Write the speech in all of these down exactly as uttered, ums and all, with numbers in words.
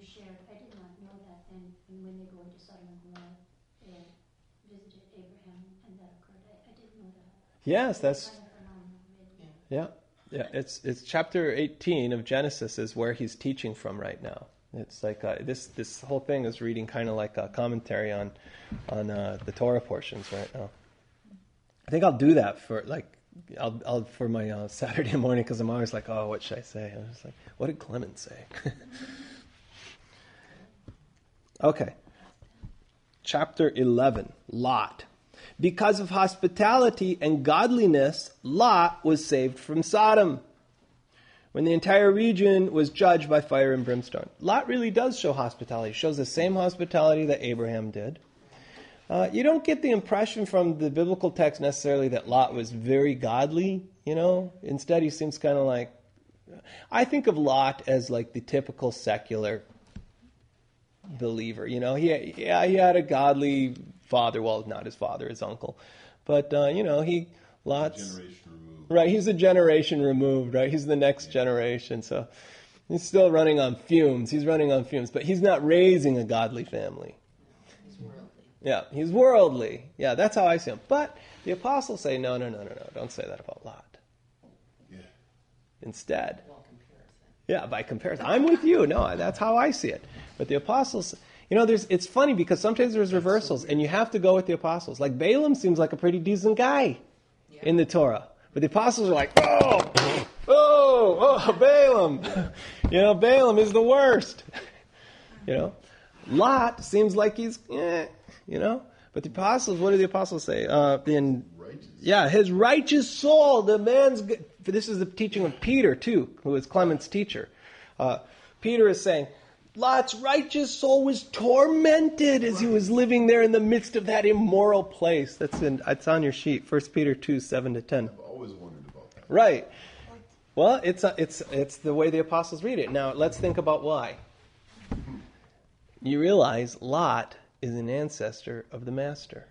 shared, I did not know that, and, and when they go into Sodom and Gomorrah, they visited Abraham, and that occurred. I, I didn't know that. Yes, that's... Kind of phenomenal, really. Yeah, yeah. It's it's chapter eighteen of Genesis is where he's teaching from right now. It's like uh, this this whole thing is reading kind of like a commentary on on uh, the Torah portions right now. I think I'll do that for like I'll I'll for my uh, Saturday morning, because I'm always like, oh, what should I say? I was like, what did Clement say? Okay, chapter eleven, Lot. Because of hospitality and godliness, Lot was saved from Sodom, when the entire region was judged by fire and brimstone. Lot really does show hospitality. He shows the same hospitality that Abraham did. Uh, you don't get the impression from the biblical text necessarily that Lot was very godly, you know. Instead, he seems kind of like... I think of Lot as like the typical secular believer, you know. He, yeah, he had a godly father. Well, not his father, his uncle. But, uh, you know, he... Lot's... Generation removed. Right, he's a generation removed, right? He's the next yeah. generation, so he's still running on fumes. He's running on fumes, but he's not raising a godly family. He's worldly. Yeah, he's worldly. Yeah, that's how I see him. But the apostles say, no, no, no, no, no, don't say that about Lot. Yeah. Instead. Well, comparison. Yeah, by comparison. I'm with you. No, that's how I see it. But the apostles... You know, there's it's funny because sometimes there's reversals, and you have to go with the apostles. Like Balaam seems like a pretty decent guy Yeah. in the Torah. But the apostles are like, oh, oh, oh, Balaam. You know, Balaam is the worst. You know, Lot seems like he's, eh, you know. But the apostles, what do the apostles say? Uh, in, Righteous. yeah, his righteous soul, the man's, good. This is the teaching of Peter, too, who is Clement's teacher. Uh, Peter is saying, Lot's righteous soul was tormented as he was living there in the midst of that immoral place. That's in. It's on your sheet, First Peter two, seven to ten. I've always wondered about that. Right. Well, it's a, it's it's the way the apostles read it. Now, let's think about why. You realize Lot is an ancestor of the Master.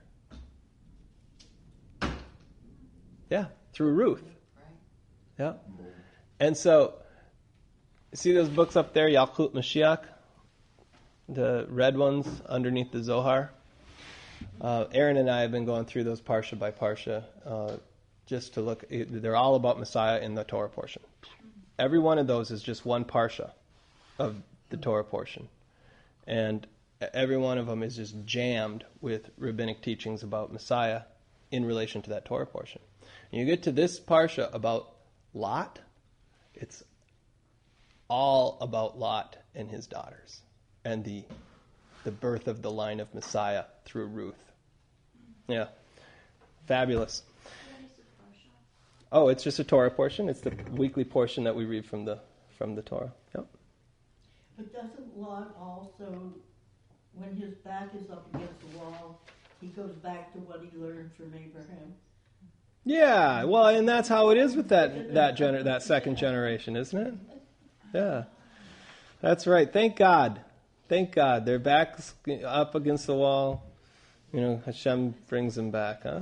Yeah, through Ruth. Right. Yeah. And so, see those books up there, Yalkut Mashiach? The red ones underneath the Zohar? Uh, Aaron and I have been going through those parsha by parsha uh, just to look. They're all about Messiah in the Torah portion. Every one of those is just one parsha of the Torah portion. And every one of them is just jammed with rabbinic teachings about Messiah in relation to that Torah portion. And you get to this parsha about Lot, it's all about Lot and his daughters and the the birth of the line of Messiah through Ruth. Yeah. Fabulous. Oh, it's just a Torah portion. It's the weekly portion that we read from the from the Torah. Yep. But doesn't Lot also, when his back is up against the wall, he goes back to what he learned from Abraham? Yeah, well, and that's how it is with that that gener- that second generation, isn't it? Yeah. That's right. Thank God. Thank God. Their backs up against the wall. You know, Hashem brings them back, huh?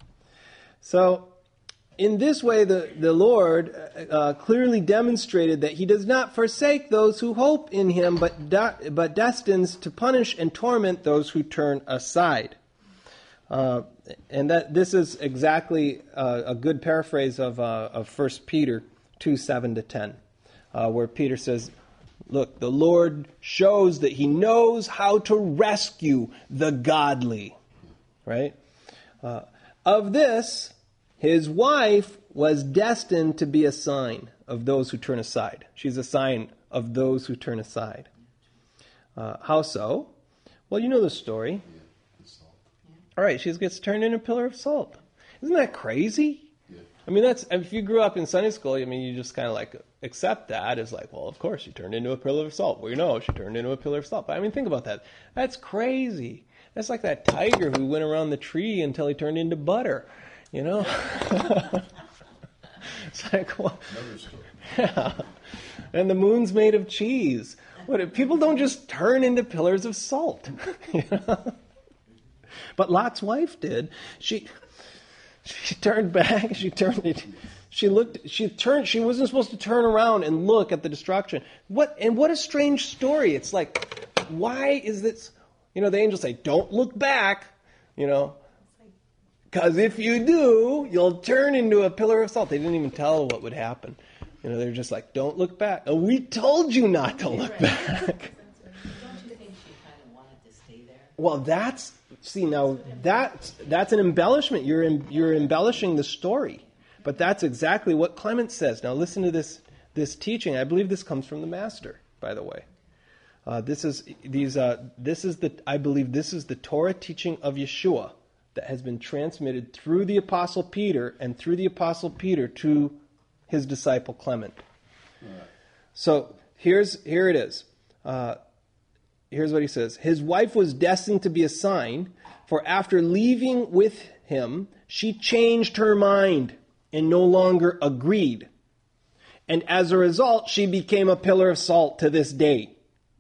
So, in this way, the, the Lord uh, clearly demonstrated that he does not forsake those who hope in him, but de- but destines to punish and torment those who turn aside. Uh, and that this is exactly uh, a good paraphrase of uh, of First Peter two, seven to ten, uh, where Peter says, look, the Lord shows that he knows how to rescue the godly, right? Uh, of this, his wife was destined to be a sign of those who turn aside. She's a sign of those who turn aside. Uh, how so? Well, you know the story. All right, she gets turned into a pillar of salt. Isn't that crazy? Yeah. I mean, that's if you grew up in Sunday school, I mean, you just kind of like accept that as like, well, of course, she turned into a pillar of salt. We know she turned into a pillar of salt. But I mean, think about that. That's crazy. That's like that tiger who went around the tree until he turned into butter, you know? It's like, well, Another story. yeah. And the moon's made of cheese. What? People don't just turn into pillars of salt, you know? But Lot's wife did. She she turned back. She turned it. She looked, she turned, she wasn't supposed to turn around and look at the destruction. What, and what a strange story. It's like, why is this, you know, the angels say, don't look back, you know, because if you do, you'll turn into a pillar of salt. They didn't even tell her what would happen. You know, they're just like, don't look back. Oh, we told you not to look back. Don't you think she kind of wanted to stay there? Well, that's, see, now, that's, that's an embellishment. You're, em, you're embellishing the story. But that's exactly what Clement says. Now, listen to this, this teaching. I believe this comes from the Master, by the way. Uh, this is these. Uh, this is the. I believe this is the Torah teaching of Yeshua that has been transmitted through the Apostle Peter and through the Apostle Peter to his disciple Clement. Right. So here's here it is. Uh, here's what he says. His wife was destined to be a sign, for after leaving with him, she changed her mind and no longer agreed. And as a result, she became a pillar of salt to this day,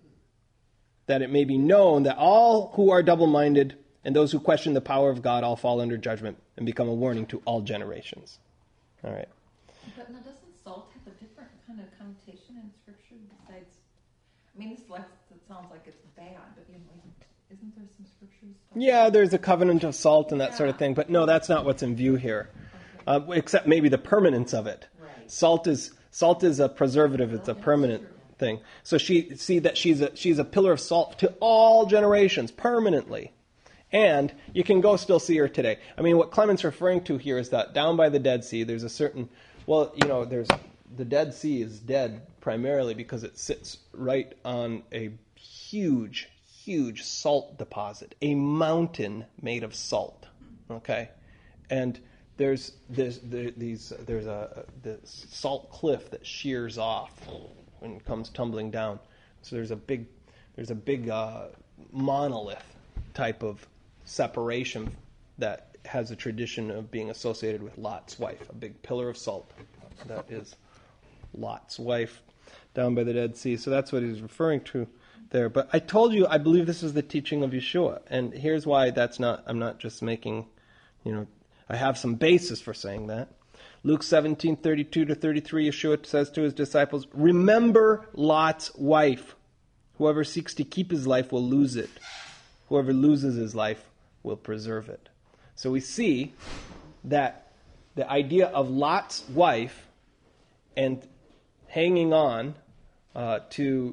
that it may be known that all who are double-minded and those who question the power of God all fall under judgment and become a warning to all generations. All right. But now, doesn't salt have a different kind of connotation in Scripture besides? I mean, this left it sounds like it's bad, but you know, isn't there some scriptures? Yeah, there's a covenant of salt and that yeah. sort of thing, but no, that's not what's in view here. Okay. Uh, except maybe the permanence of it. Right. Salt is salt is a preservative; it's a permanent thing. So she see that she's a she's a pillar of salt to all generations permanently. And you can go still see her today. I mean, what Clement's referring to here is that down by the Dead Sea, there's a certain, well, you know, there's the Dead Sea is dead primarily because it sits right on a huge, huge salt deposit, a mountain made of salt. Okay, and there's there's there, these there's a the salt cliff that shears off when it comes tumbling down. So there's a big there's a big uh, monolith type of separation that has a tradition of being associated with Lot's wife, a big pillar of salt. That is Lot's wife down by the Dead Sea. So that's what he's referring to there. But I told you I believe this is the teaching of Yeshua. And here's why that's not, I'm not just making, you know, I have some basis for saying that. Luke seventeen, thirty-two to thirty-three, Yeshua says to his disciples, remember Lot's wife. Whoever seeks to keep his life will lose it. Whoever loses his life will preserve it. So we see that the idea of Lot's wife and hanging on uh, to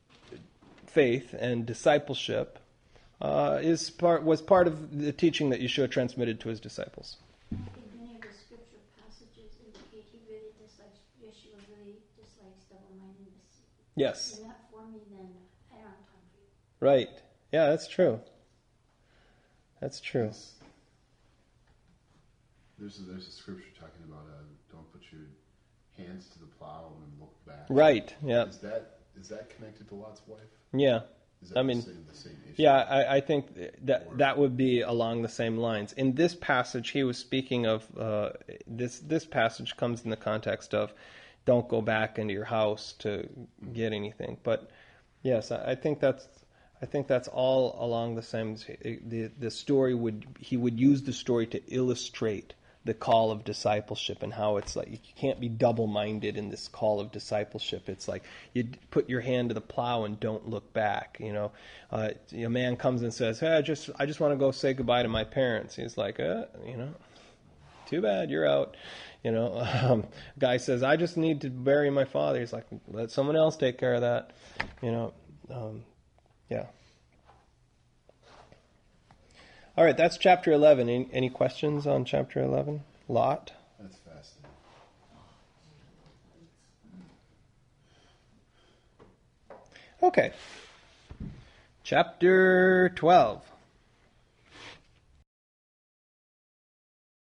faith and discipleship uh, is part was part of the teaching that Yeshua transmitted to his disciples. I think many of the scripture passages indicate he really dislikes, Yeshua really dislikes double-mindedness. Yes. If you're not for me, then I don't have time for you. Right. Yeah, that's true. That's true. There's a, there's a scripture talking about uh, don't put your hands to the plow and look back. Right. Yeah. Is that is that connected to Lot's wife? Yeah. Is that I the mean, same, the same issue? yeah, I, I think that that would be along the same lines. In this passage, he was speaking of uh, this. This passage comes in the context of don't go back into your house to get anything. But yes, I, I think that's. I think that's all along the same. The the story would he would use the story to illustrate the call of discipleship and how it's like you can't be double-minded in this call of discipleship. It's like you put your hand to the plow and don't look back. You know, uh, a man comes and says, "Hey, I just I just want to go say goodbye to my parents." He's like, uh, you know, too bad, you're out. You know, um, guy says, "I just need to bury my father." He's like, "Let someone else take care of that." You know. Um, Yeah. All right, that's chapter eleven. Any, any questions on chapter eleven? Lot? That's fascinating. Okay. Chapter twelve.